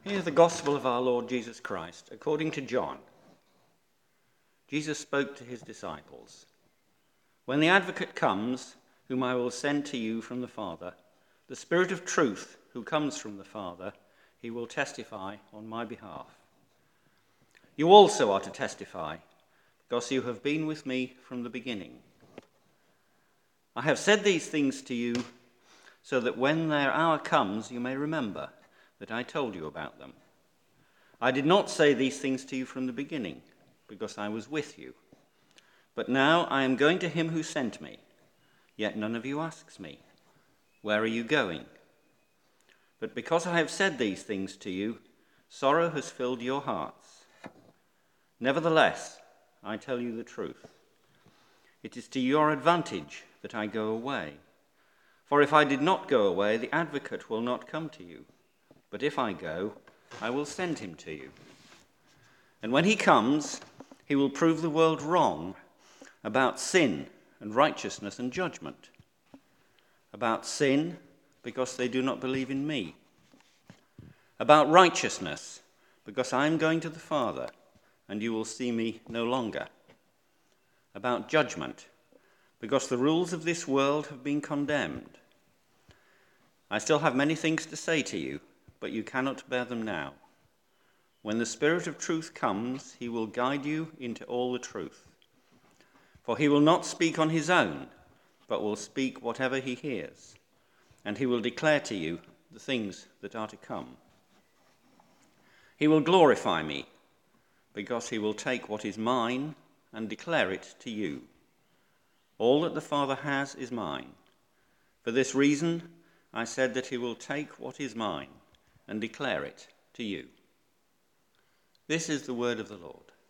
Hear the gospel of our Lord Jesus Christ according to John. Jesus spoke to his disciples, "When the advocate comes, whom I will send to you from the Father, the Spirit of truth who comes from the Father, he will testify on my behalf. You also are to testify, because you have been with me from the beginning. I have said these things to you so that when their hour comes, you may remember that I told you about them. I did not say these things to you from the beginning, because I was with you. But now I am going to him who sent me, yet none of you asks me, 'Where are you going?' But because I have said these things to you, sorrow has filled your hearts. Nevertheless, I tell you the truth. It is to your advantage that I go away. For if I did not go away, the advocate will not come to you. But if I go, I will send him to you. And when he comes, he will prove the world wrong about sin and righteousness and judgment. About sin, because they do not believe in me. About righteousness, because I am going to the Father, and you will see me no longer. About judgment, because the rules of this world have been condemned. I still have many things to say to you, but you cannot bear them now. When the Spirit of truth comes, he will guide you into all the truth. For he will not speak on his own, but will speak whatever he hears, and he will declare to you the things that are to come. He will glorify me, because he will take what is mine and declare it to you. All that the Father has is mine. For this reason, I said that he will take what is mine and declare it to you." This is the word of the Lord.